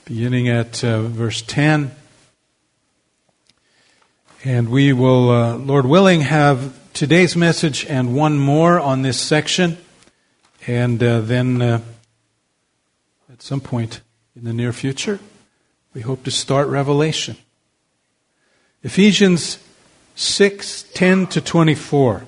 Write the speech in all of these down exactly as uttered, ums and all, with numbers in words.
beginning at uh, verse ten. And we will, uh, Lord willing, have today's message and one more on this section. And uh, then uh, at some point in the near future, we hope to start Revelation. Ephesians six, ten to twenty-four.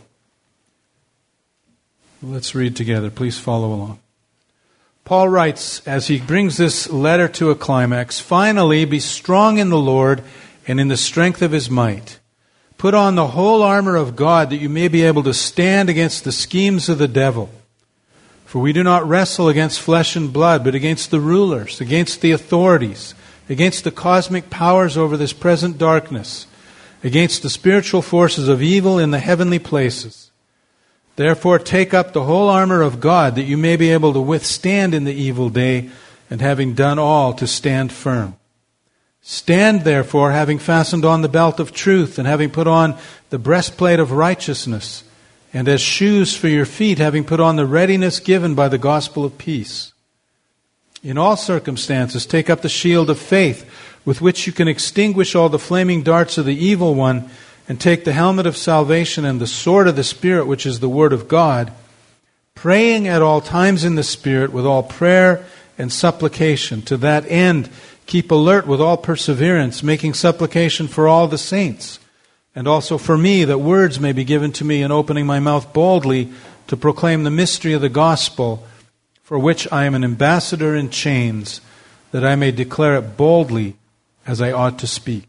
Let's read together. Please follow along. Paul writes, as he brings this letter to a climax, "Finally, be strong in the Lord and in the strength of His might. Put on the whole armor of God that you may be able to stand against the schemes of the devil. For we do not wrestle against flesh and blood, but against the rulers, against the authorities, against the cosmic powers over this present darkness, against the spiritual forces of evil in the heavenly places. Therefore take up the whole armor of God that you may be able to withstand in the evil day, and having done all, to stand firm. Stand therefore, having fastened on the belt of truth, and having put on the breastplate of righteousness, and as shoes for your feet, having put on the readiness given by the gospel of peace. In all circumstances take up the shield of faith, with which you can extinguish all the flaming darts of the evil one, and take the helmet of salvation and the sword of the Spirit, which is the Word of God, praying at all times in the Spirit with all prayer and supplication. To that end, keep alert with all perseverance, making supplication for all the saints, and also for me, that words may be given to me in opening my mouth boldly to proclaim the mystery of the gospel, for which I am an ambassador in chains, that I may declare it boldly as I ought to speak.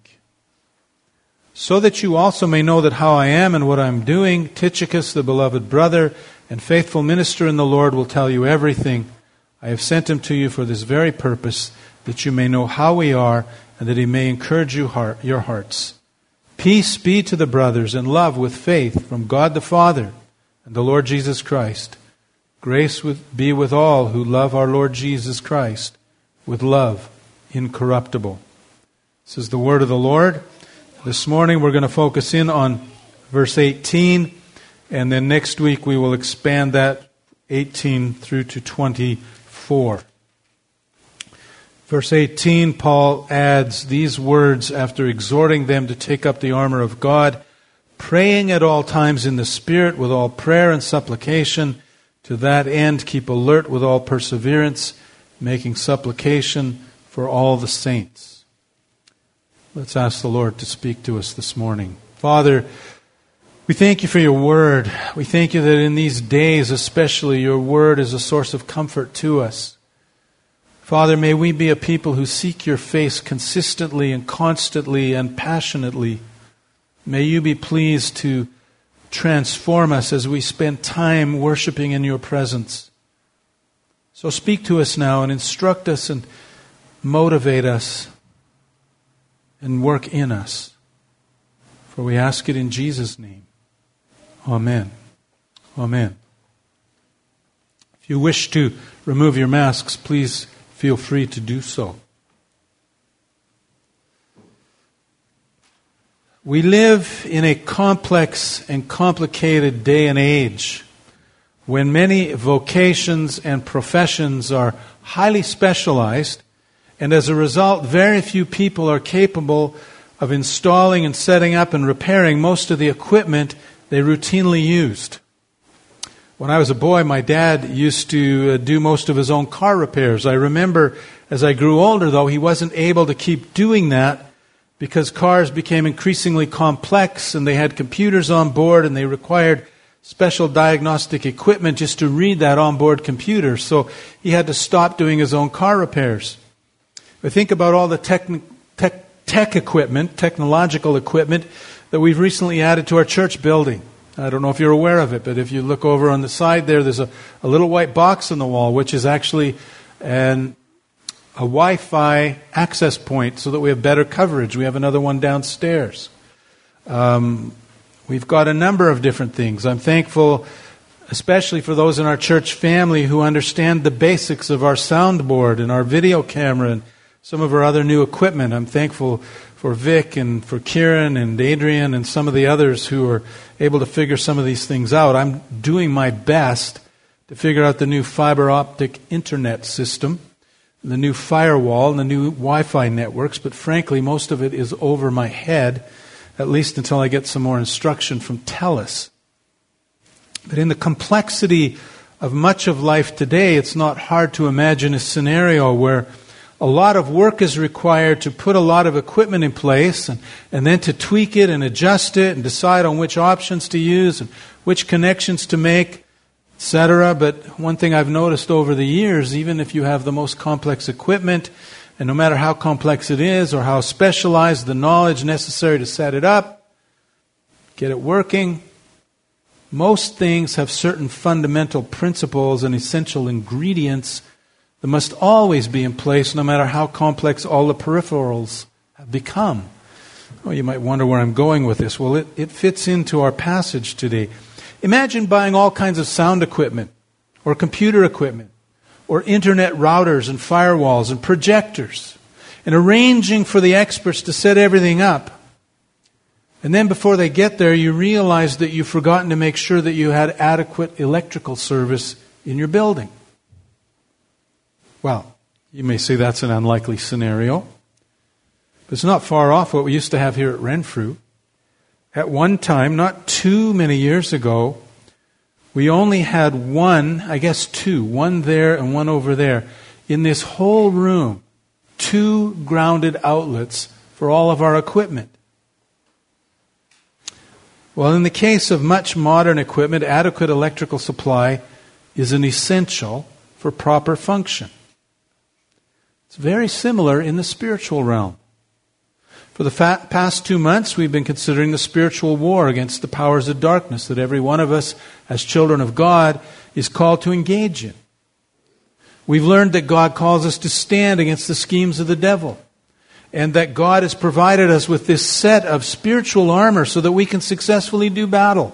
So that you also may know that how I am and what I am doing, Tychicus, the beloved brother and faithful minister in the Lord, will tell you everything. I have sent him to you for this very purpose, that you may know how we are, and that he may encourage you heart, your hearts. Peace be to the brothers, and love with faith from God the Father and the Lord Jesus Christ. Grace with, be with all who love our Lord Jesus Christ with love incorruptible." This is the word of the Lord. This morning we're going to focus in on verse eighteen, and then next week we will expand that eighteen through to twenty-four. Verse eighteen, Paul adds these words after exhorting them to take up the armor of God, praying at all times in the Spirit with all prayer and supplication. To that end, keep alert with all perseverance, making supplication for all the saints. Let's ask the Lord to speak to us this morning. Father, we thank you for your word. We thank you that in these days especially, your word is a source of comfort to us. Father, may we be a people who seek your face consistently and constantly and passionately. May you be pleased to transform us as we spend time worshiping in your presence. So speak to us now and instruct us and motivate us and work in us. For we ask it in Jesus' name. Amen. Amen. If you wish to remove your masks, please feel free to do so. We live in a complex and complicated day and age when many vocations and professions are highly specialized, and as a result, very few people are capable of installing and setting up and repairing most of the equipment they routinely used. When I was a boy, my dad used to do most of his own car repairs. I remember as I grew older, though, he wasn't able to keep doing that because cars became increasingly complex and they had computers on board and they required special diagnostic equipment just to read that onboard computer. So he had to stop doing his own car repairs. I think about all the tech, tech, tech equipment, technological equipment that we've recently added to our church building. I don't know if you're aware of it, but if you look over on the side there, there's a, a little white box on the wall, which is actually an, a Wi-Fi access point so that we have better coverage. We have another one downstairs. Um, we've got a number of different things. I'm thankful especially for those in our church family who understand the basics of our soundboard and our video camera and some of our other new equipment. I'm thankful for Vic and for Kieran and Adrian and some of the others who are able to figure some of these things out. I'm doing my best to figure out the new fiber optic internet system the new firewall and the new Wi-Fi networks, but frankly, most of it is over my head, at least until I get some more instruction from TELUS. But in the complexity of much of life today, it's not hard to imagine a scenario where a lot of work is required to put a lot of equipment in place and, and then to tweak it and adjust it and decide on which options to use and which connections to make, et cetera. But one thing I've noticed over the years, even if you have the most complex equipment, and no matter how complex it is or how specialized the knowledge necessary to set it up, get it working, most things have certain fundamental principles and essential ingredients that must always be in place, no matter how complex all the peripherals have become. Oh, you might wonder where I'm going with this. Well, it, it fits into our passage today. Imagine buying all kinds of sound equipment, or computer equipment, or internet routers and firewalls and projectors, and arranging for the experts to set everything up. And then before they get there, you realize that you've forgotten to make sure that you had adequate electrical service in your building. Well, you may say that's an unlikely scenario, but it's not far off what we used to have here at Renfrew. At one time, not too many years ago, we only had one, I guess two, one there and one over there. In this whole room, two grounded outlets for all of our equipment. Well, in the case of much modern equipment, adequate electrical supply is an essential for proper function. It's very similar in the spiritual realm. For the fa- past two months, we've been considering the spiritual war against the powers of darkness that every one of us, as children of God, is called to engage in. We've learned that God calls us to stand against the schemes of the devil, and that God has provided us with this set of spiritual armor so that we can successfully do battle.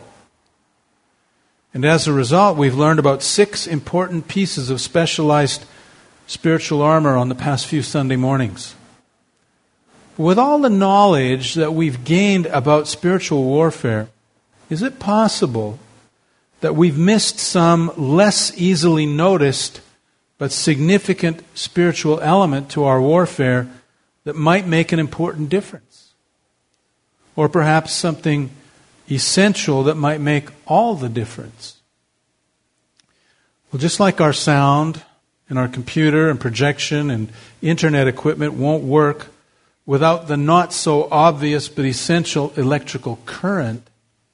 And as a result, we've learned about six important pieces of specialized spiritual armor on the past few Sunday mornings. With all the knowledge that we've gained about spiritual warfare, is it possible that we've missed some less easily noticed but significant spiritual element to our warfare that might make an important difference? Or perhaps something essential that might make all the difference? Well, just like our sound and our computer and projection and internet equipment won't work without the not so obvious but essential electrical current,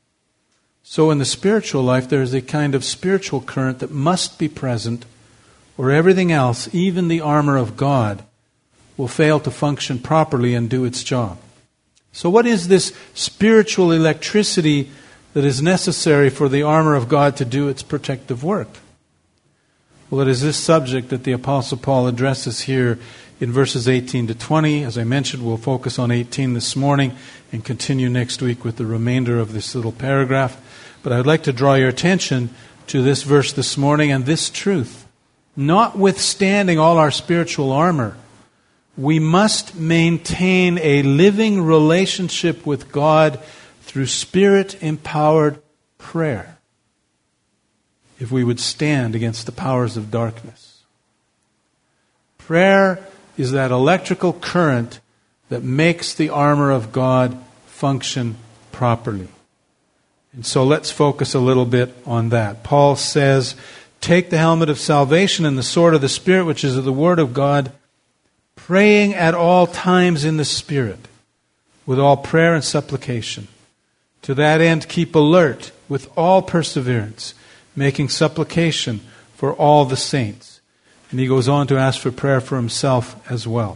so in the spiritual life there is a kind of spiritual current that must be present, or everything else, even the armor of God, will fail to function properly and do its job. So what is this spiritual electricity that is necessary for the armor of God to do its protective work? Well, it is this subject that the Apostle Paul addresses here in verses eighteen to twenty. As I mentioned, we'll focus on eighteen this morning and continue next week with the remainder of this little paragraph. But I'd like to draw your attention to this verse this morning and this truth. Notwithstanding all our spiritual armor, we must maintain a living relationship with God through Spirit-empowered prayer if we would stand against the powers of darkness. Prayer is that electrical current that makes the armor of God function properly. And so let's focus a little bit on that. Paul says, take the helmet of salvation and the sword of the Spirit, which is the Word of God, praying at all times in the Spirit, with all prayer and supplication. To that end, keep alert with all perseverance, making supplication for all the saints. And he goes on to ask for prayer for himself as well.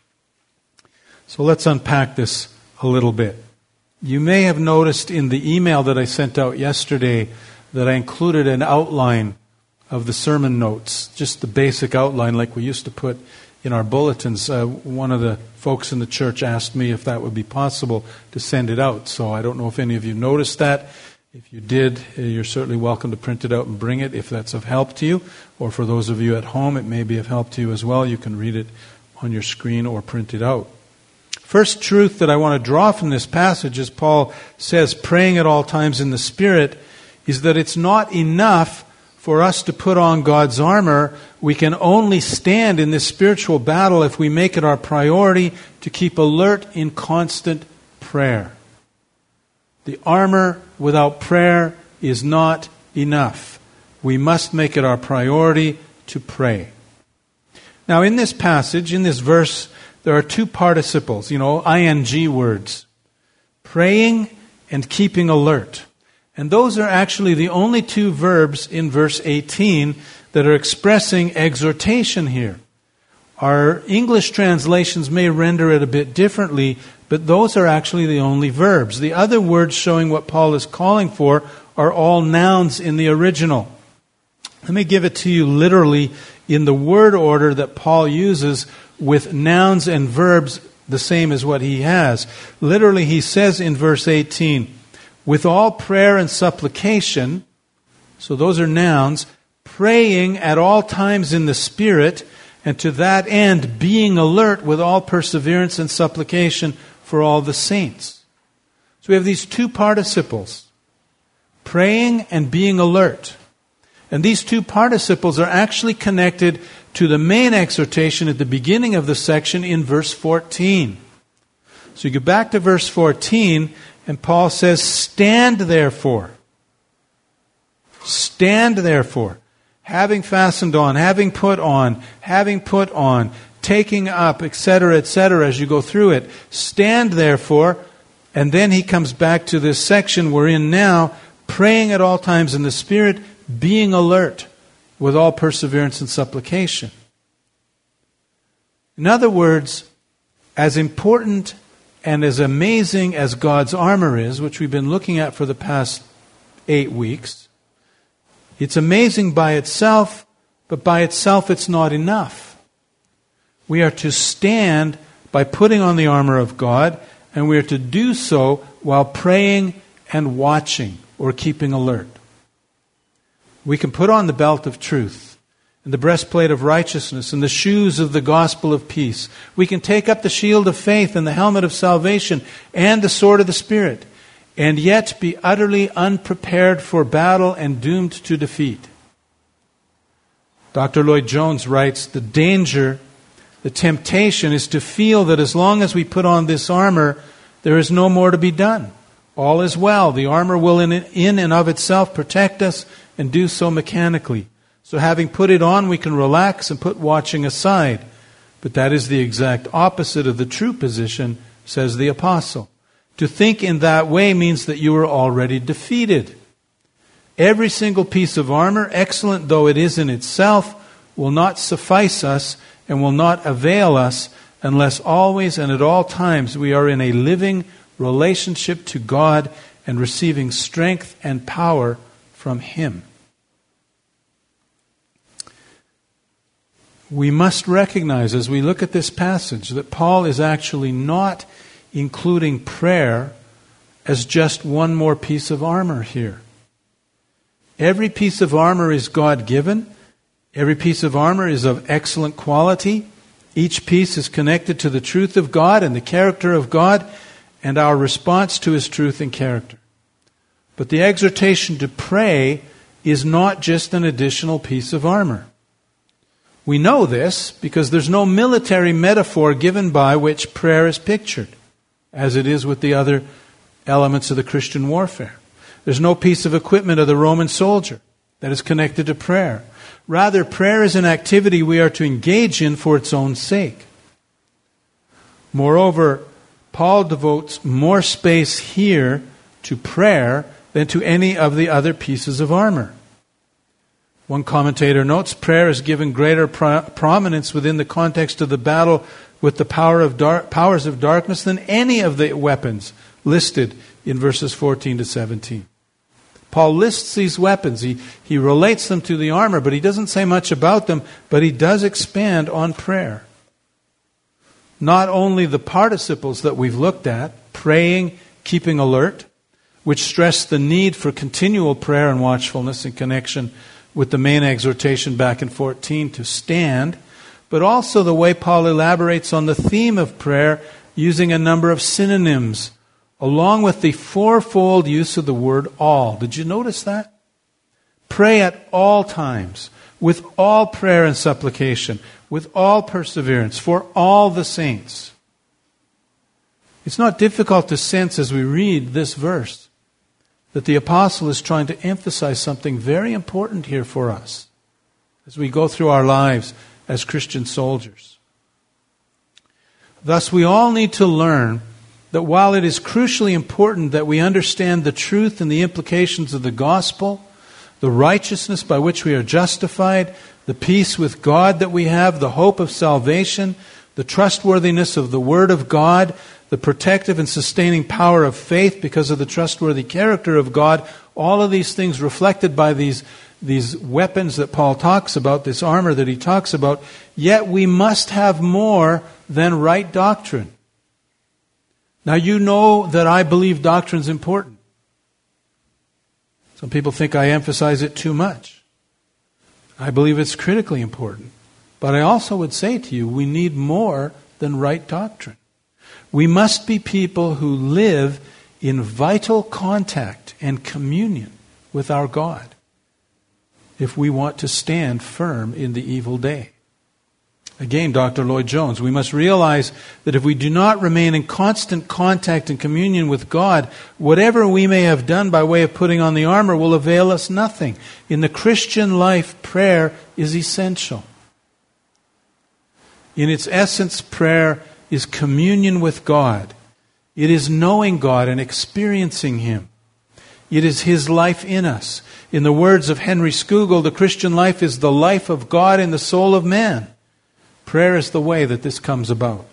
So let's unpack this a little bit. You may have noticed in the email that I sent out yesterday that I included an outline of the sermon notes, just the basic outline like we used to put in our bulletins. Uh, one of the folks in the church asked me if that would be possible to send it out. So I don't know if any of you noticed that. If you did, you're certainly welcome to print it out and bring it if that's of help to you. Or for those of you at home, it may be of help to you as well. You can read it on your screen or print it out. First truth that I want to draw from this passage, as Paul says, praying at all times in the Spirit, is that it's not enough for us to put on God's armor, we can only stand in this spiritual battle if we make it our priority to keep alert in constant prayer. The armor without prayer is not enough. We must make it our priority to pray. Now, in this passage, in this verse, there are two participles, you know, ing words. Praying and keeping alert. And those are actually the only two verbs in verse eighteen that are expressing exhortation here. Our English translations may render it a bit differently, but those are actually the only verbs. The other words showing what Paul is calling for are all nouns in the original. Let me give it to you literally in the word order that Paul uses, with nouns and verbs the same as what he has. Literally, he says in verse eighteen, with all prayer and supplication, so those are nouns, praying at all times in the Spirit, and to that end being alert with all perseverance and supplication for all the saints. So we have these two participles, praying and being alert. And these two participles are actually connected to the main exhortation at the beginning of the section in verse fourteen. So you go back to verse fourteen, and Paul says, stand therefore. Stand therefore. Having fastened on, having put on, having put on, taking up, et cetera, et cetera, as you go through it. Stand therefore. And then he comes back to this section we're in now, praying at all times in the Spirit, being alert with all perseverance and supplication. In other words, as important and as amazing as God's armor is, which we've been looking at for the past eight weeks, it's amazing by itself, but by itself it's not enough. We are to stand by putting on the armor of God, and we are to do so while praying and watching or keeping alert. We can put on the belt of truth, and the breastplate of righteousness, and the shoes of the gospel of peace. We can take up the shield of faith and the helmet of salvation and the sword of the Spirit, and yet be utterly unprepared for battle and doomed to defeat. Doctor Lloyd-Jones writes, the danger, the temptation is to feel that as long as we put on this armor, there is no more to be done. All is well. The armor will in, in and of itself protect us and do so mechanically. So having put it on, we can relax and put watching aside. But that is the exact opposite of the true position, says the apostle. To think in that way means that you are already defeated. Every single piece of armor, excellent though it is in itself, will not suffice us and will not avail us unless always and at all times we are in a living relationship to God and receiving strength and power from Him. We must recognize as we look at this passage that Paul is actually not including prayer as just one more piece of armor here. Every piece of armor is God-given. Every piece of armor is of excellent quality. Each piece is connected to the truth of God and the character of God and our response to His truth and character. But the exhortation to pray is not just an additional piece of armor. We know this because there's no military metaphor given by which prayer is pictured, as it is with the other elements of the Christian warfare. There's no piece of equipment of the Roman soldier that is connected to prayer. Rather, prayer is an activity we are to engage in for its own sake. Moreover, Paul devotes more space here to prayer than to any of the other pieces of armor. One commentator notes, prayer is given greater pro- prominence within the context of the battle with the power of dar- powers of darkness than any of the weapons listed in verses fourteen to seventeen. Paul lists these weapons. He, he relates them to the armor, but he doesn't say much about them, but he does expand on prayer. Not only the participles that we've looked at, praying, keeping alert, which stress the need for continual prayer and watchfulness in connection with the main exhortation back in fourteen to stand, but also the way Paul elaborates on the theme of prayer using a number of synonyms, along with the fourfold use of the word all. Did you notice that? Pray at all times, with all prayer and supplication, with all perseverance, for all the saints. It's not difficult to sense as we read this verse that the apostle is trying to emphasize something very important here for us as we go through our lives as Christian soldiers. Thus, we all need to learn that while it is crucially important that we understand the truth and the implications of the gospel, the righteousness by which we are justified, the peace with God that we have, the hope of salvation, the trustworthiness of the Word of God, the protective and sustaining power of faith because of the trustworthy character of God, all of these things reflected by these, these weapons that Paul talks about, this armor that he talks about, yet we must have more than right doctrine. Now you know that I believe doctrine is important. Some people think I emphasize it too much. I believe it's critically important. But I also would say to you, we need more than right doctrine. We must be people who live in vital contact and communion with our God if we want to stand firm in the evil day. Again, Doctor Lloyd-Jones, we must realize that if we do not remain in constant contact and communion with God, whatever we may have done by way of putting on the armor will avail us nothing. In the Christian life, prayer is essential. In its essence, prayer is communion with God. It is knowing God and experiencing Him. It is His life in us. In the words of Henry Scougal, the Christian life is the life of God in the soul of man. Prayer is the way that this comes about.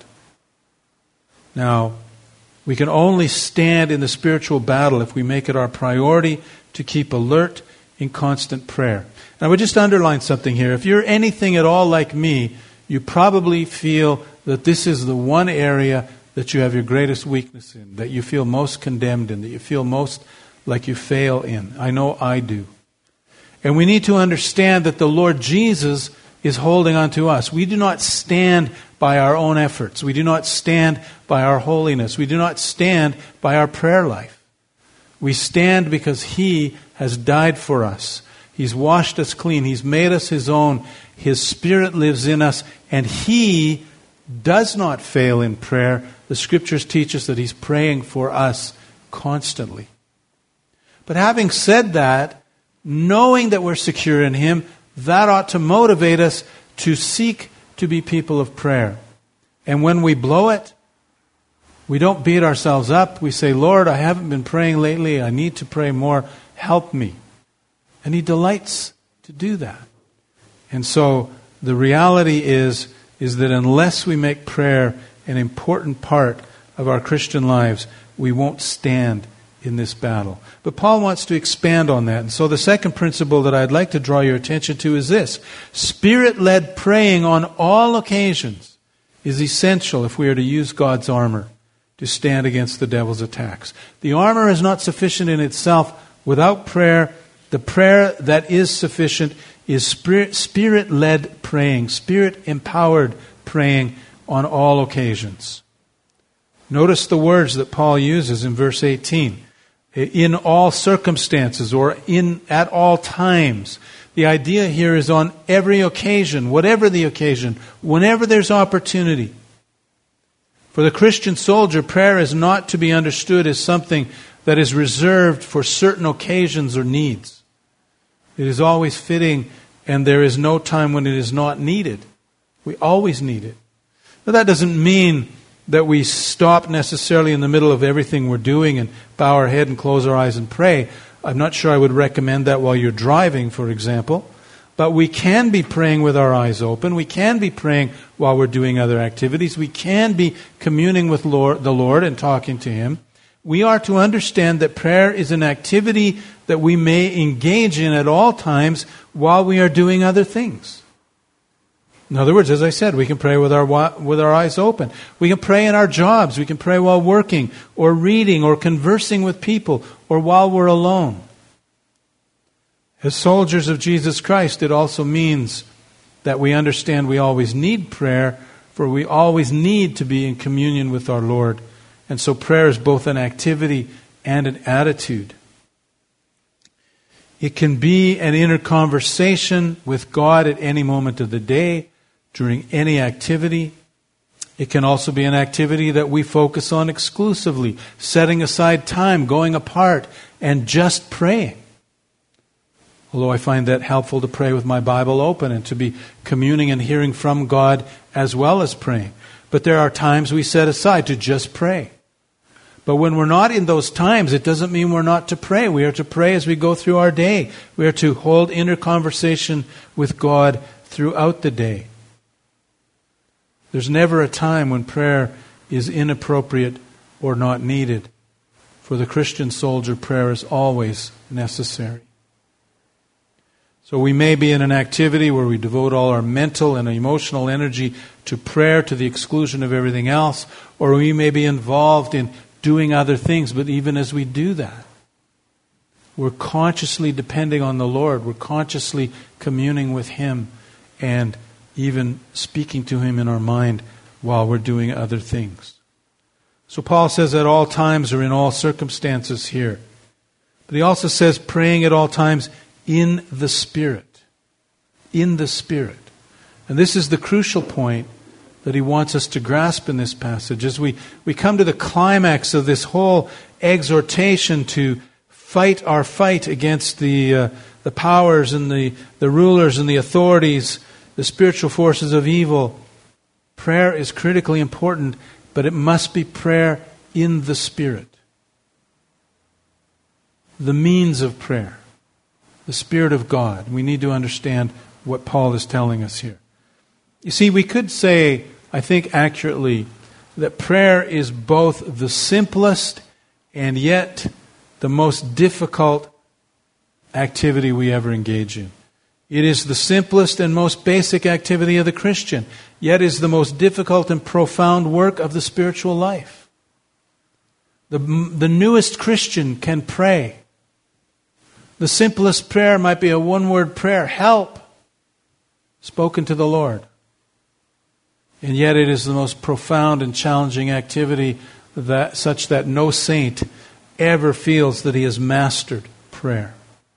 Now, we can only stand in the spiritual battle if we make it our priority to keep alert in constant prayer. And I would just underline something here. If you're anything at all like me, you probably feel that this is the one area that you have your greatest weakness in, that you feel most condemned in, that you feel most like you fail in. I know I do. And we need to understand that the Lord Jesus is holding on to us. We do not stand by our own efforts. We do not stand by our holiness. We do not stand by our prayer life. We stand because He has died for us. He's washed us clean. He's made us His own. His Spirit lives in us, and He does not fail in prayer. The Scriptures teach us that He's praying for us constantly. But having said that, knowing that we're secure in Him, that ought to motivate us to seek to be people of prayer. And when we blow it, we don't beat ourselves up. We say, Lord, I haven't been praying lately. I need to pray more. Help me. And He delights to do that. And so the reality is, is that unless we make prayer an important part of our Christian lives, we won't stand in this battle. But Paul wants to expand on that. And so the second principle that I'd like to draw your attention to is this. Spirit-led praying on all occasions is essential if we are to use God's armor to stand against the devil's attacks. The armor is not sufficient in itself. Without prayer, the prayer that is sufficient is spirit, spirit-led praying, spirit-empowered praying on all occasions. Notice the words that Paul uses in verse eighteen. In all circumstances, or in at all times. The idea here is on every occasion, whatever the occasion, whenever there's opportunity. For the Christian soldier, prayer is not to be understood as something that is reserved for certain occasions or needs. It is always fitting, and there is no time when it is not needed. We always need it. Now, that doesn't mean that we stop necessarily in the middle of everything we're doing and bow our head and close our eyes and pray. I'm not sure I would recommend that while you're driving, for example. But we can be praying with our eyes open. We can be praying while we're doing other activities. We can be communing with Lord, the Lord and talking to Him. We are to understand that prayer is an activity that we may engage in at all times while we are doing other things. In other words, as I said, we can pray with our with our eyes open. We can pray in our jobs. We can pray while working or reading or conversing with people or while we're alone. As soldiers of Jesus Christ, it also means that we understand we always need prayer, for we always need to be in communion with our Lord. And so prayer is both an activity and an attitude. It can be an inner conversation with God at any moment of the day, during any activity. It can also be an activity that we focus on exclusively, setting aside time, going apart, and just praying. Although I find that helpful to pray with my Bible open and to be communing and hearing from God as well as praying. But there are times we set aside to just pray. But when we're not in those times, it doesn't mean we're not to pray. We are to pray as we go through our day. We are to hold inner conversation with God throughout the day. There's never a time when prayer is inappropriate or not needed. For the Christian soldier, prayer is always necessary. So we may be in an activity where we devote all our mental and emotional energy to prayer to the exclusion of everything else, or we may be involved in doing other things, but even as we do that, we're consciously depending on the Lord. We're consciously communing with Him and even speaking to Him in our mind while we're doing other things. So Paul says at all times or in all circumstances here. But he also says praying at all times in the Spirit. In the Spirit. And this is the crucial point that he wants us to grasp in this passage. As we, we come to the climax of this whole exhortation to fight our fight against the uh, the powers and the, the rulers and the authorities, the spiritual forces of evil, prayer is critically important, but it must be prayer in the Spirit. The means of prayer. The Spirit of God. We need to understand what Paul is telling us here. You see, we could say, I think accurately, that prayer is both the simplest and yet the most difficult activity we ever engage in. It is the simplest and most basic activity of the Christian, yet is the most difficult and profound work of the spiritual life. The, the newest Christian can pray. The simplest prayer might be a one-word prayer, help, spoken to the Lord. And yet it is the most profound and challenging activity that, such that no saint ever feels that he has mastered prayer.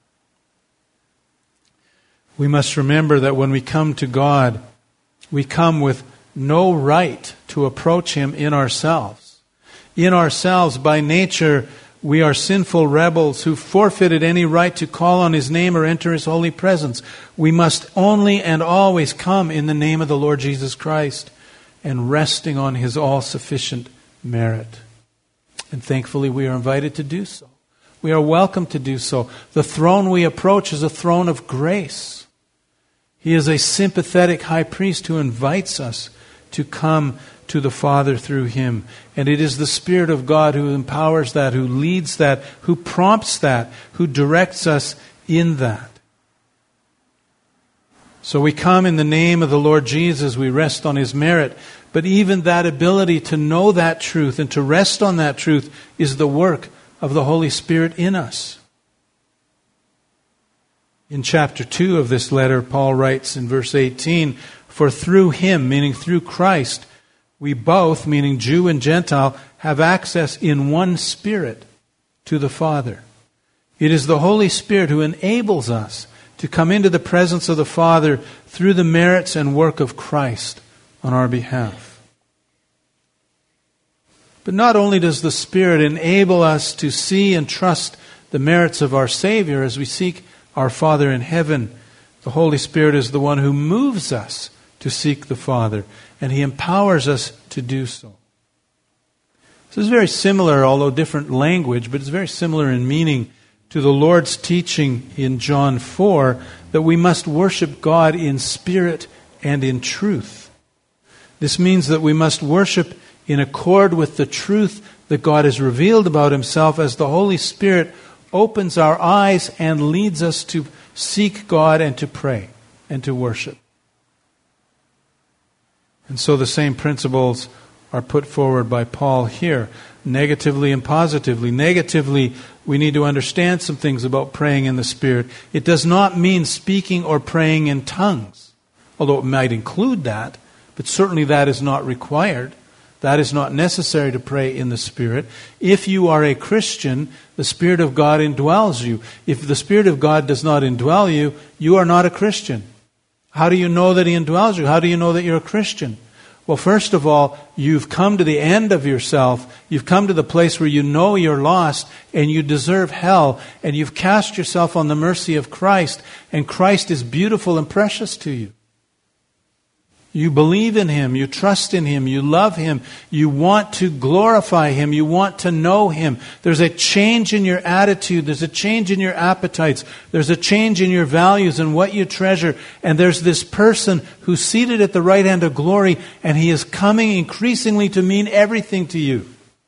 We must remember that when we come to God, we come with no right to approach Him in ourselves. In ourselves, by nature, we are sinful rebels who forfeited any right to call on His name or enter His holy presence. We must only and always come in the name of the Lord Jesus Christ and resting on His all-sufficient merit. And thankfully we are invited to do so. We are welcome to do so. The throne we approach is a throne of grace. He is a sympathetic high priest who invites us to come to the Father through Him. And it is the Spirit of God who empowers that, who leads that, who prompts that, who directs us in that. So we come in the name of the Lord Jesus, we rest on His merit. But even that ability to know that truth and to rest on that truth is the work of the Holy Spirit in us. In chapter two of this letter, Paul writes in verse eighteen, "For through Him," meaning through Christ, "we both," meaning Jew and Gentile, "have access in one Spirit to the Father." It is the Holy Spirit who enables us to come into the presence of the Father through the merits and work of Christ on our behalf. But not only does the Spirit enable us to see and trust the merits of our Savior as we seek our Father in heaven, the Holy Spirit is the one who moves us to seek the Father, and He empowers us to do so. This is very similar, although different language, but it's very similar in meaning to the Lord's teaching in John four that we must worship God in spirit and in truth. This means that we must worship in accord with the truth that God has revealed about Himself as the Holy Spirit opens our eyes and leads us to seek God and to pray and to worship. And so the same principles are put forward by Paul here, negatively and positively. Negatively, we need to understand some things about praying in the Spirit. It does not mean speaking or praying in tongues, although it might include that, but certainly that is not required. That is not necessary to pray in the Spirit. If you are a Christian, the Spirit of God indwells you. If the Spirit of God does not indwell you, you are not a Christian. How do you know that He indwells you? How do you know that you're a Christian? Well, first of all, you've come to the end of yourself. You've come to the place where you know you're lost and you deserve hell. And you've cast yourself on the mercy of Christ. And Christ is beautiful and precious to you. You believe in Him, you trust in Him, you love Him, you want to glorify Him, you want to know Him. There's a change in your attitude, there's a change in your appetites, there's a change in your values and what you treasure, and there's this person who's seated at the right hand of glory, and He is coming increasingly to mean everything to you.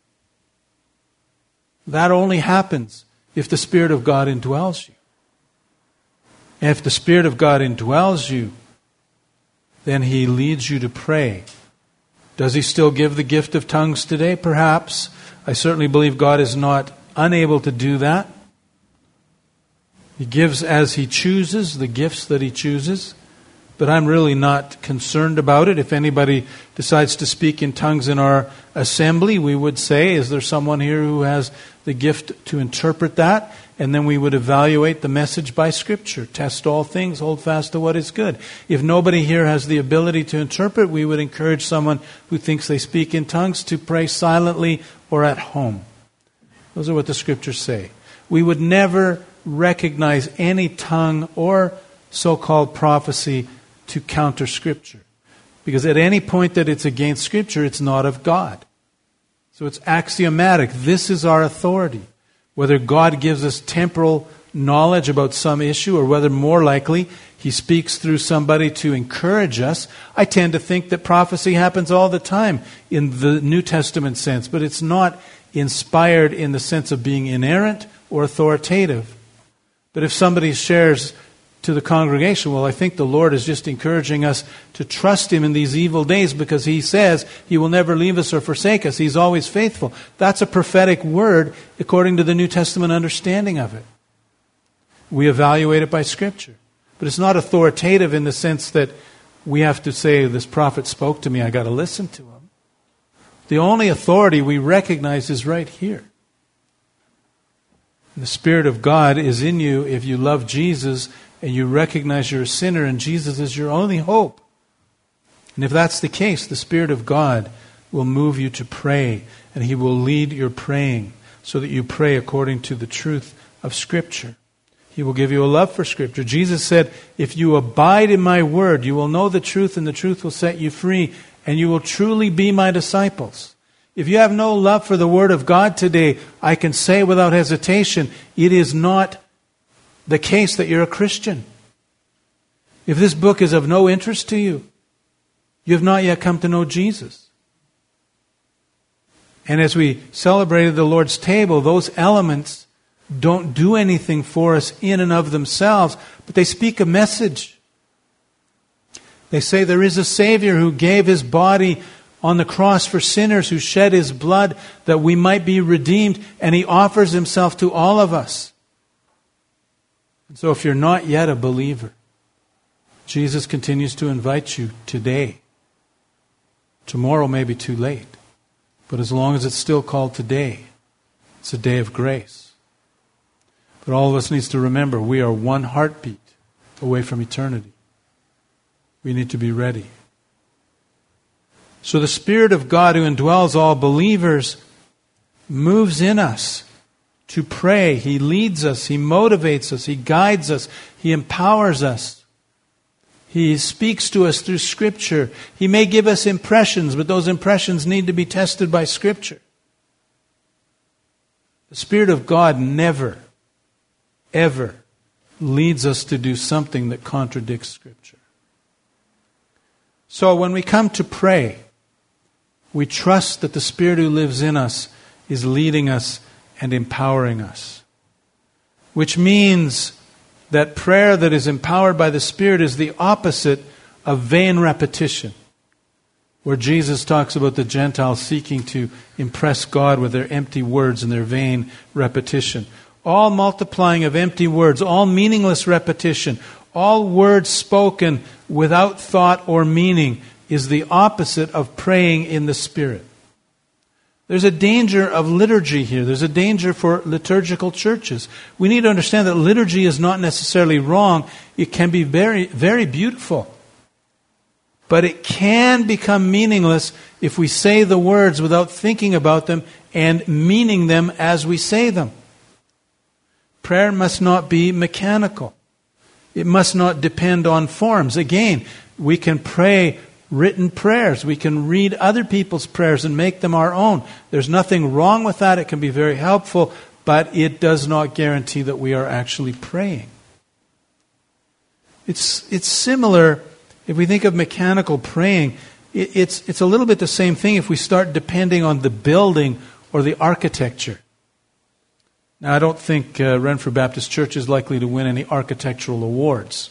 That only happens if the Spirit of God indwells you. And if the Spirit of God indwells you, then He leads you to pray. Does He still give the gift of tongues today? Perhaps. I certainly believe God is not unable to do that. He gives as He chooses, the gifts that He chooses. But I'm really not concerned about it. If anybody decides to speak in tongues in our assembly, we would say, is there someone here who has the gift to interpret that? And then we would evaluate the message by Scripture. Test all things, hold fast to what is good. If nobody here has the ability to interpret, we would encourage someone who thinks they speak in tongues to pray silently or at home. Those are what the Scriptures say. We would never recognize any tongue or so-called prophecy to counter Scripture. Because at any point that it's against Scripture, it's not of God. So it's axiomatic. This is our authority. Whether God gives us temporal knowledge about some issue or whether more likely He speaks through somebody to encourage us. I tend to think that prophecy happens all the time in the New Testament sense, but it's not inspired in the sense of being inerrant or authoritative. But if somebody shares to the congregation, well, I think the Lord is just encouraging us to trust Him in these evil days because He says He will never leave us or forsake us. He's always faithful. That's a prophetic word according to the New Testament understanding of it. We evaluate it by Scripture. But it's not authoritative in the sense that we have to say, this prophet spoke to me, I got to listen to him. The only authority we recognize is right here. The Spirit of God is in you if you love Jesus and you recognize you're a sinner and Jesus is your only hope. And if that's the case, the Spirit of God will move you to pray and He will lead your praying so that you pray according to the truth of Scripture. He will give you a love for Scripture. Jesus said, if you abide in my word, you will know the truth and the truth will set you free and you will truly be my disciples. If you have no love for the Word of God today, I can say without hesitation, it is not the case that you're a Christian. If this book is of no interest to you, you have not yet come to know Jesus. And as we celebrated the Lord's table, those elements don't do anything for us in and of themselves, but they speak a message. They say there is a Savior who gave His body on the cross for sinners, who shed His blood that we might be redeemed, and He offers Himself to all of us. And so if you're not yet a believer, Jesus continues to invite you today. Tomorrow may be too late, but as long as it's still called today, it's a day of grace. But all of us needs to remember we are one heartbeat away from eternity. We need to be ready. So the Spirit of God who indwells all believers moves in us to pray. He leads us. He motivates us. He guides us. He empowers us. He speaks to us through Scripture. He may give us impressions, but those impressions need to be tested by Scripture. The Spirit of God never, ever leads us to do something that contradicts Scripture. So when we come to pray, we trust that the Spirit who lives in us is leading us and empowering us. Which means that prayer that is empowered by the Spirit is the opposite of vain repetition. Where Jesus talks about the Gentiles seeking to impress God with their empty words and their vain repetition. All multiplying of empty words, all meaningless repetition, all words spoken without thought or meaning is the opposite of praying in the Spirit. There's a danger of liturgy here. There's a danger for liturgical churches. We need to understand that liturgy is not necessarily wrong. It can be very, very beautiful. But it can become meaningless if we say the words without thinking about them and meaning them as we say them. Prayer must not be mechanical. It must not depend on forms. Again, we can pray written prayers. We can read other people's prayers and make them our own. There's nothing wrong with that. It can be very helpful, but it does not guarantee that we are actually praying. It's it's similar, if we think of mechanical praying, it, it's it's a little bit the same thing if we start depending on the building or the architecture. Now, I don't think uh, Renfrew Baptist Church is likely to win any architectural awards.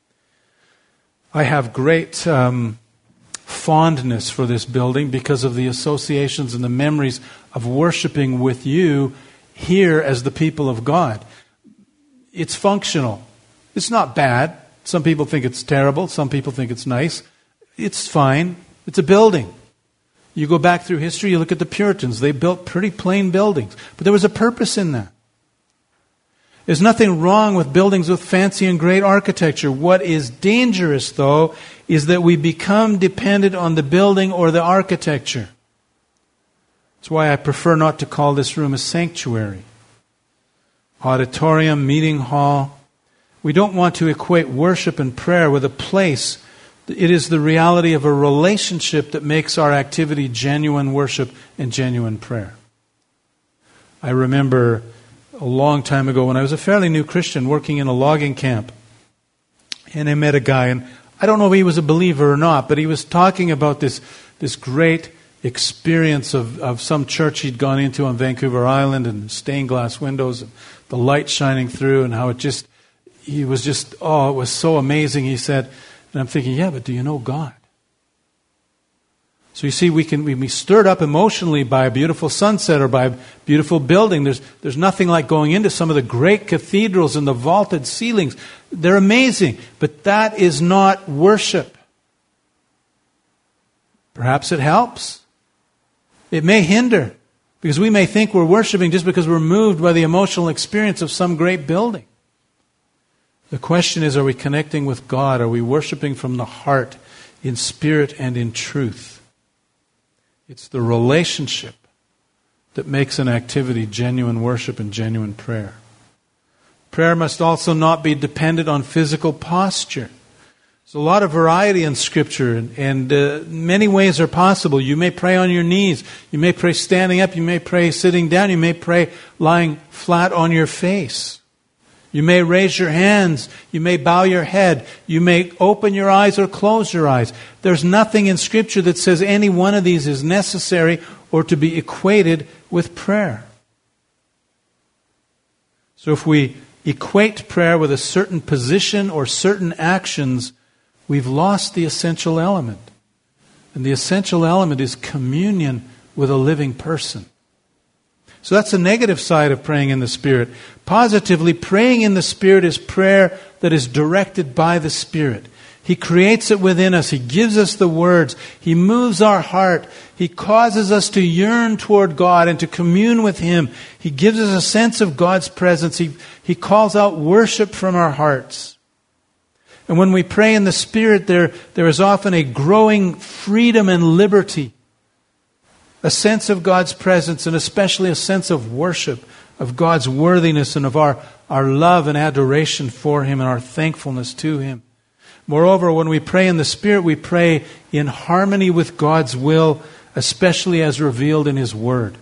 I have great um, fondness for this building because of the associations and the memories of worshiping with you here as the people of God. It's functional. It's not bad. Some people think it's terrible. Some people think it's nice. It's fine. It's a building. You go back through history, you look at the Puritans. They built pretty plain buildings. But there was a purpose in that. There's nothing wrong with buildings with fancy and great architecture. What is dangerous, though, is that we become dependent on the building or the architecture. That's why I prefer not to call this room a sanctuary. Auditorium, meeting hall. We don't want to equate worship and prayer with a place. It is the reality of a relationship that makes our activity genuine worship and genuine prayer. I remember a long time ago when I was a fairly new Christian working in a logging camp. And I met a guy, and I don't know if he was a believer or not, but he was talking about this, this great experience of, of some church he'd gone into on Vancouver Island, and stained glass windows, and the light shining through, and how it just, he was just, oh, it was so amazing, he said. And I'm thinking, yeah, but do you know God? So you see, we can we be stirred up emotionally by a beautiful sunset or by a beautiful building. There's there's nothing like going into some of the great cathedrals and the vaulted ceilings. They're amazing, but that is not worship. Perhaps it helps. It may hinder, because we may think we're worshiping just because we're moved by the emotional experience of some great building. The question is, are we connecting with God? Are we worshiping from the heart, in spirit and in truth? It's the relationship that makes an activity genuine worship and genuine prayer. Prayer must also not be dependent on physical posture. There's a lot of variety in Scripture, and, and uh, many ways are possible. You may pray on your knees. You may pray standing up. You may pray sitting down. You may pray lying flat on your face. You may raise your hands. You may bow your head. You may open your eyes or close your eyes. There's nothing in Scripture that says any one of these is necessary or to be equated with prayer. So if we equate prayer with a certain position or certain actions, we've lost the essential element. And the essential element is communion with a living person. So that's the negative side of praying in the Spirit. Positively, praying in the Spirit is prayer that is directed by the Spirit. He creates it within us. He gives us the words. He moves our heart. He causes us to yearn toward God and to commune with Him. He gives us a sense of God's presence. He, he calls out worship from our hearts. And when we pray in the Spirit, there, there is often a growing freedom and liberty. A sense of God's presence, and especially a sense of worship, of God's worthiness and of our, our love and adoration for Him and our thankfulness to Him. Moreover, when we pray in the Spirit, we pray in harmony with God's will, especially as revealed in His Word.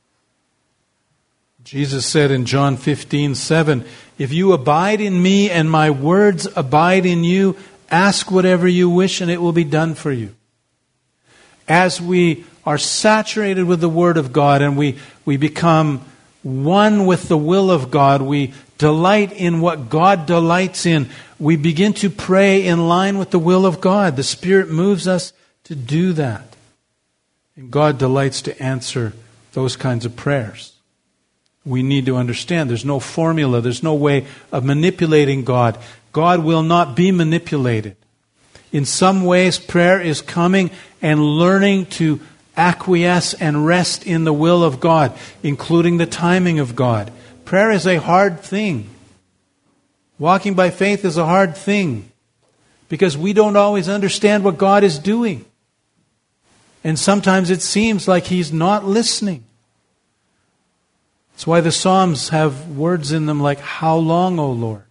Jesus said in John fifteen seven, "If you abide in me and my words abide in you, ask whatever you wish and it will be done for you." As we are saturated with the Word of God and we, we become one with the will of God, we delight in what God delights in, we begin to pray in line with the will of God. The Spirit moves us to do that. And God delights to answer those kinds of prayers. We need to understand there's no formula, there's no way of manipulating God. God will not be manipulated. In some ways, prayer is coming and learning to acquiesce and rest in the will of God, including the timing of God. Prayer is a hard thing. Walking by faith is a hard thing because we don't always understand what God is doing. And sometimes it seems like He's not listening. That's why the Psalms have words in them like, "How long, O Lord?"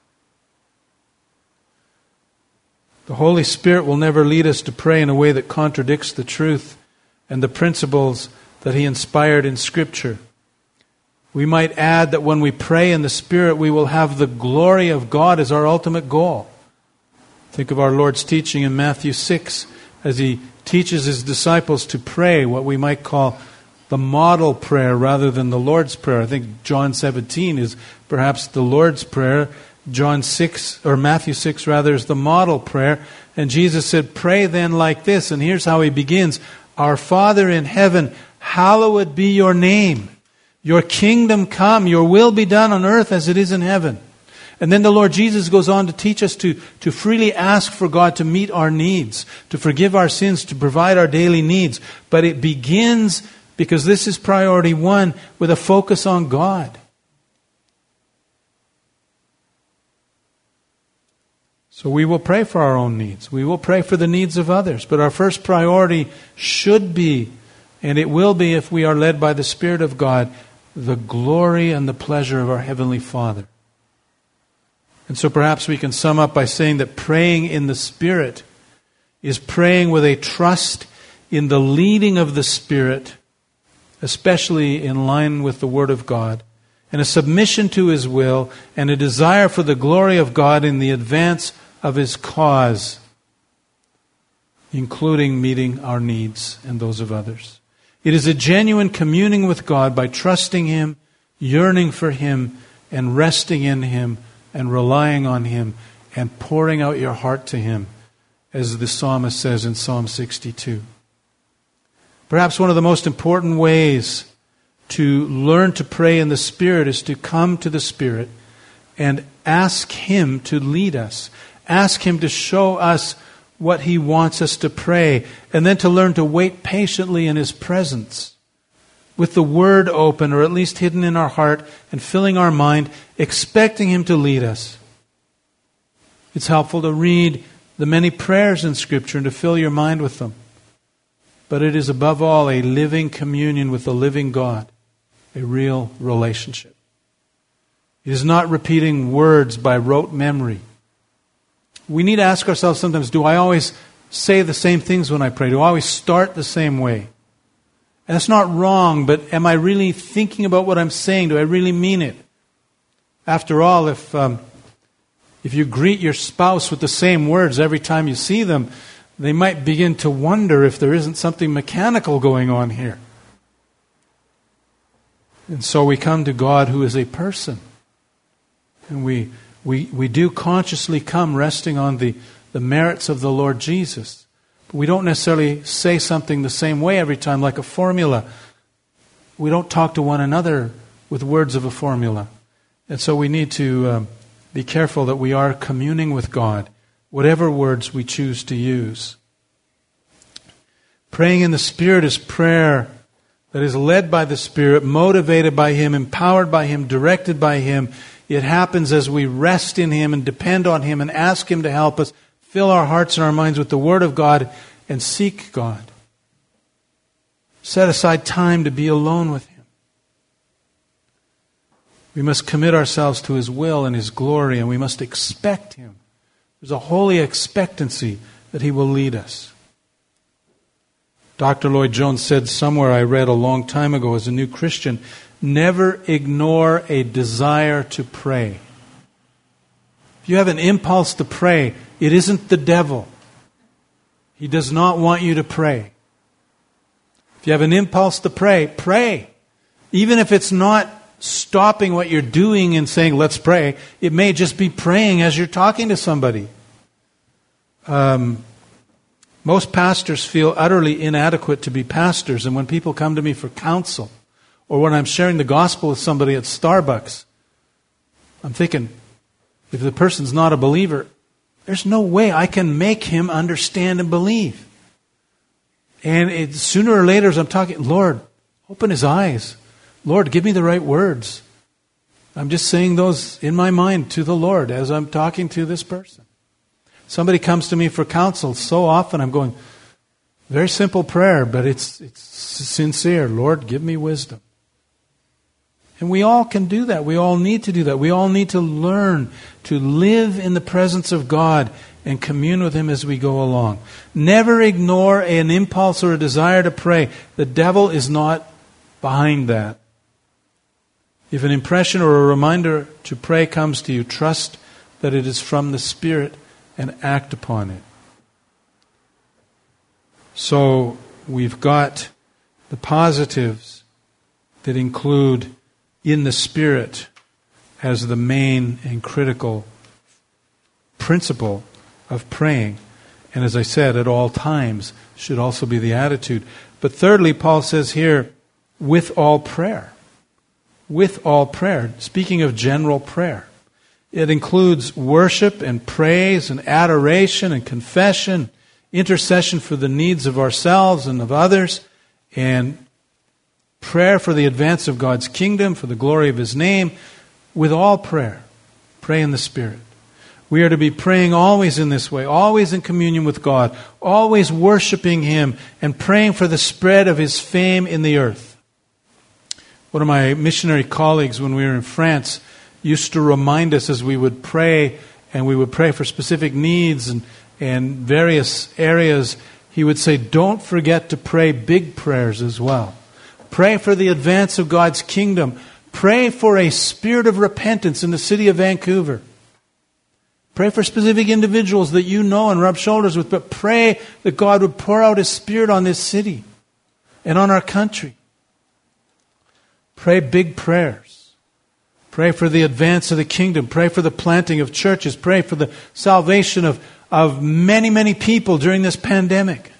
The Holy Spirit will never lead us to pray in a way that contradicts the truth and the principles that He inspired in Scripture. We might add that when we pray in the Spirit, we will have the glory of God as our ultimate goal. Think of our Lord's teaching in Matthew six as He teaches His disciples to pray what we might call the model prayer rather than the Lord's Prayer. I think John seventeen is perhaps the Lord's Prayer. John six, or Matthew six rather, is the model prayer. And Jesus said, "Pray then like this." And here's how He begins. "Our Father in heaven, hallowed be your name. Your kingdom come, your will be done on earth as it is in heaven." And then the Lord Jesus goes on to teach us to, to freely ask for God to meet our needs, to forgive our sins, to provide our daily needs. But it begins, because this is priority one, with a focus on God. So we will pray for our own needs. We will pray for the needs of others. But our first priority should be, and it will be if we are led by the Spirit of God, the glory and the pleasure of our Heavenly Father. And so perhaps we can sum up by saying that praying in the Spirit is praying with a trust in the leading of the Spirit, especially in line with the Word of God, and a submission to His will, and a desire for the glory of God in the advance of His cause, including meeting our needs and those of others. It is a genuine communing with God by trusting Him, yearning for Him, and resting in Him, and relying on Him, and pouring out your heart to Him, as the psalmist says in Psalm sixty-two. Perhaps one of the most important ways to learn to pray in the Spirit is to come to the Spirit and ask Him to lead us. Ask Him to show us what He wants us to pray, and then to learn to wait patiently in His presence, with the Word open, or at least hidden in our heart, and filling our mind, expecting Him to lead us. It's helpful to read the many prayers in Scripture and to fill your mind with them. But it is above all a living communion with the living God, a real relationship. It is not repeating words by rote memory. We need to ask ourselves sometimes, do I always say the same things when I pray? Do I always start the same way? And that's not wrong, but am I really thinking about what I'm saying? Do I really mean it? After all, if um, if you greet your spouse with the same words every time you see them, they might begin to wonder if there isn't something mechanical going on here. And so we come to God, who is a person. And we we we do consciously come resting on the, the merits of the Lord Jesus. But we don't necessarily say something the same way every time, like a formula. We don't talk to one another with words of a formula. And so we need to um, be careful that we are communing with God, whatever words we choose to use. Praying in the Spirit is prayer that is led by the Spirit, motivated by Him, empowered by Him, directed by Him. It happens as we rest in Him and depend on Him and ask Him to help us fill our hearts and our minds with the Word of God and seek God. Set aside time to be alone with Him. We must commit ourselves to His will and His glory, and we must expect Him. There's a holy expectancy that He will lead us. Doctor Lloyd Jones said somewhere, I read a long time ago as a new Christian, never ignore a desire to pray. If you have an impulse to pray, it isn't the devil. He does not want you to pray. If you have an impulse to pray, pray. Even if it's not stopping what you're doing and saying, let's pray, it may just be praying as you're talking to somebody. Um, most pastors feel utterly inadequate to be pastors, and when people come to me for counsel, or when I'm sharing the gospel with somebody at Starbucks, I'm thinking, if the person's not a believer, there's no way I can make him understand and believe. And it, sooner or later, as I'm talking, Lord, open his eyes. Lord, give me the right words. I'm just saying those in my mind to the Lord as I'm talking to this person. Somebody comes to me for counsel. So often I'm going, very simple prayer, but it's it's sincere. Lord, give me wisdom. And we all can do that. We all need to do that. We all need to learn to live in the presence of God and commune with Him as we go along. Never ignore an impulse or a desire to pray. The devil is not behind that. If an impression or a reminder to pray comes to you, trust that it is from the Spirit and act upon it. So we've got the positives that include in the Spirit as the main and critical principle of praying. And as I said, at all times should also be the attitude. But thirdly, Paul says here, with all prayer. With all prayer. Speaking of general prayer. It includes worship and praise and adoration and confession, intercession for the needs of ourselves and of others, and prayer for the advance of God's kingdom, for the glory of His name, with all prayer. Pray in the Spirit. We are to be praying always in this way, always in communion with God, always worshiping Him and praying for the spread of His fame in the earth. One of my missionary colleagues when we were in France used to remind us as we would pray, and we would pray for specific needs and, and various areas, he would say, don't forget to pray big prayers as well. Pray for the advance of God's kingdom. Pray for a spirit of repentance in the city of Vancouver. Pray for specific individuals that you know and rub shoulders with, but pray that God would pour out His Spirit on this city and on our country. Pray big prayers. Pray for the advance of the kingdom. Pray for the planting of churches. Pray for the salvation of, of many, many people during this pandemic.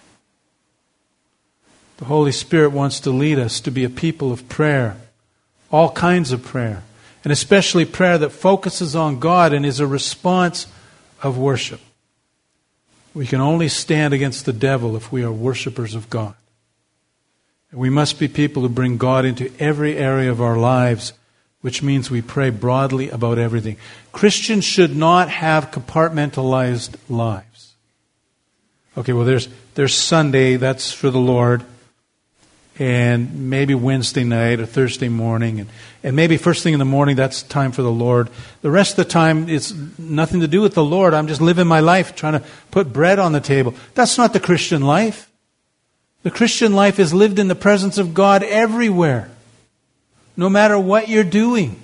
The Holy Spirit wants to lead us to be a people of prayer. All kinds of prayer. And especially prayer that focuses on God and is a response of worship. We can only stand against the devil if we are worshipers of God. And we must be people who bring God into every area of our lives, which means we pray broadly about everything. Christians should not have compartmentalized lives. Okay, well there's there's Sunday, that's for the Lord, and maybe Wednesday night or Thursday morning, and, and maybe first thing in the morning, that's time for the Lord. The rest of the time, it's nothing to do with the Lord. I'm just living my life trying to put bread on the table. That's not the Christian life. The Christian life is lived in the presence of God everywhere. No matter what you're doing.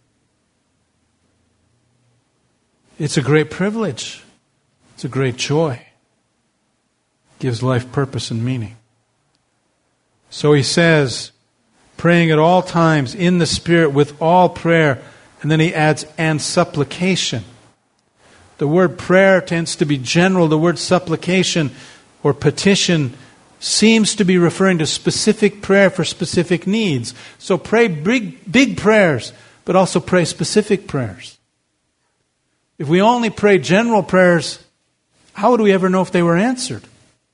It's a great privilege. It's a great joy. It gives life purpose and meaning. So he says, praying at all times in the Spirit with all prayer. And then he adds, and supplication. The word prayer tends to be general. The word supplication or petition seems to be referring to specific prayer for specific needs. So pray big, big prayers, but also pray specific prayers. If we only pray general prayers, how would we ever know if they were answered?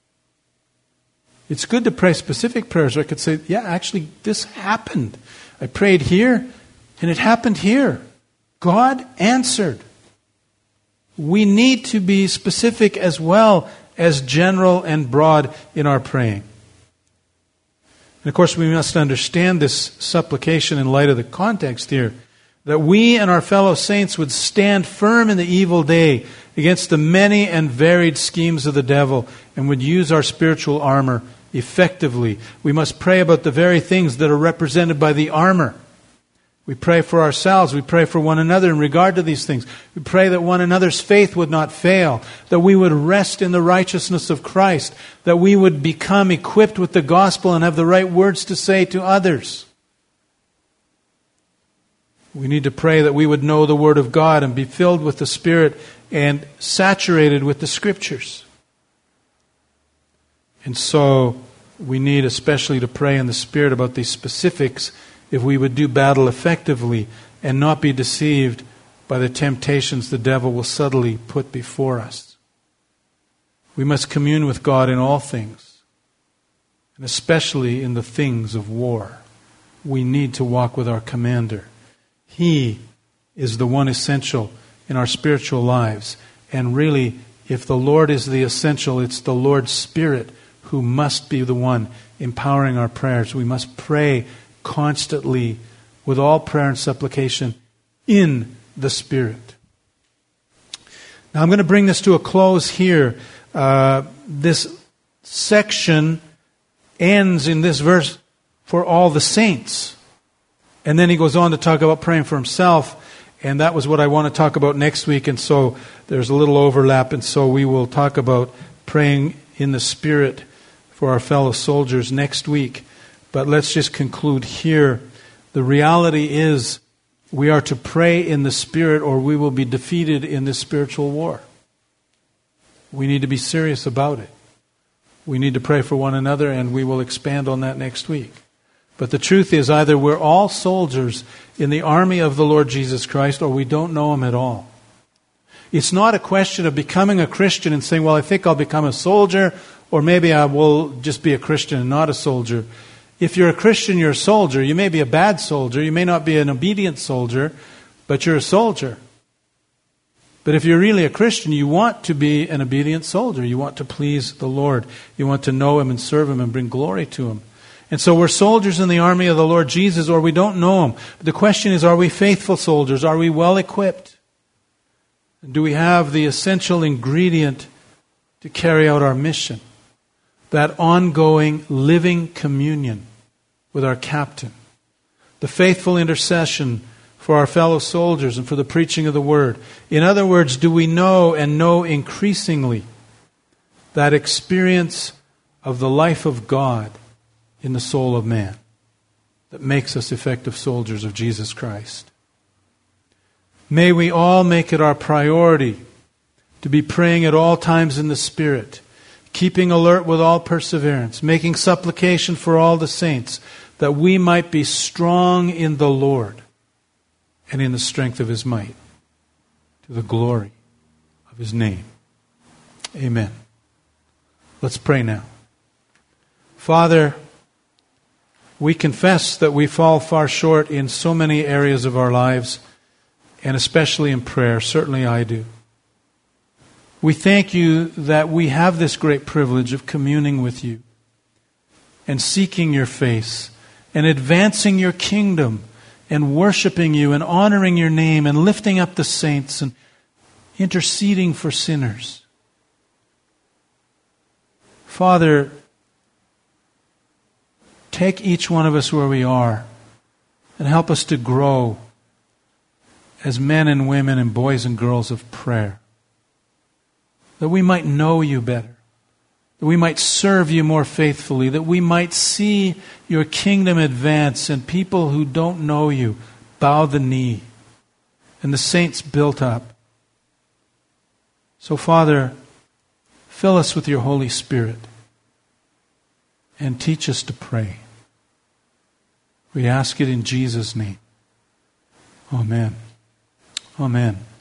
It's good to pray specific prayers. I could say, yeah, actually, this happened. I prayed here, and it happened here. God answered. We need to be specific as well as general and broad in our praying. And of course, we must understand this supplication in light of the context here, that we and our fellow saints would stand firm in the evil day against the many and varied schemes of the devil and would use our spiritual armor effectively. We must pray about the very things that are represented by the armor. We pray for ourselves. We pray for one another in regard to these things. We pray that one another's faith would not fail, that we would rest in the righteousness of Christ, that we would become equipped with the gospel and have the right words to say to others. We need to pray that we would know the Word of God and be filled with the Spirit and saturated with the Scriptures. And so we need especially to pray in the Spirit about these specifics if we would do battle effectively and not be deceived by the temptations the devil will subtly put before us. We must commune with God in all things. and especially in the things of war. We need to walk with our commander. He is the one essential in our spiritual lives. And really, if the Lord is the essential, it's the Lord's Spirit who must be the one empowering our prayers. We must pray constantly with all prayer and supplication in the Spirit. Now I'm going to bring this to a close here. Uh, this section ends in this verse, for all the saints. And then he goes on to talk about praying for himself. And that was what I want to talk about next week. And so there's a little overlap. And so we will talk about praying in the Spirit for our fellow soldiers next week. But let's just conclude here. The reality is we are to pray in the Spirit, or we will be defeated in this spiritual war. We need to be serious about it. We need to pray for one another, and we will expand on that next week. But the truth is, either we're all soldiers in the army of the Lord Jesus Christ, or we don't know Him at all. It's not a question of becoming a Christian and saying, well, I think I'll become a soldier, or maybe I will just be a Christian and not a soldier. If you're a Christian, you're a soldier. You may be a bad soldier. You may not be an obedient soldier, but you're a soldier. But if you're really a Christian, you want to be an obedient soldier. You want to please the Lord. You want to know Him and serve Him and bring glory to Him. And so we're soldiers in the army of the Lord Jesus, or we don't know Him. But the question is, are we faithful soldiers? Are we well equipped? Do we have the essential ingredient to carry out our mission? That ongoing, living communion with our captain. The faithful intercession for our fellow soldiers and for the preaching of the Word. In other words, do we know and know increasingly that experience of the life of God in the soul of man that makes us effective soldiers of Jesus Christ? May we all make it our priority to be praying at all times in the Spirit, keeping alert with all perseverance, making supplication for all the saints, that we might be strong in the Lord and in the strength of His might, to the glory of His name. Amen. Let's pray now. Father, we confess that we fall far short in so many areas of our lives, and especially in prayer. Certainly I do. We thank You that we have this great privilege of communing with You and seeking Your face and advancing Your kingdom and worshiping You and honoring Your name and lifting up the saints and interceding for sinners. Father, take each one of us where we are and help us to grow as men and women and boys and girls of prayer. That we might know You better. That we might serve You more faithfully. That we might see Your kingdom advance and people who don't know You bow the knee and the saints built up. So Father, fill us with Your Holy Spirit and teach us to pray. We ask it in Jesus' name. Amen. Amen.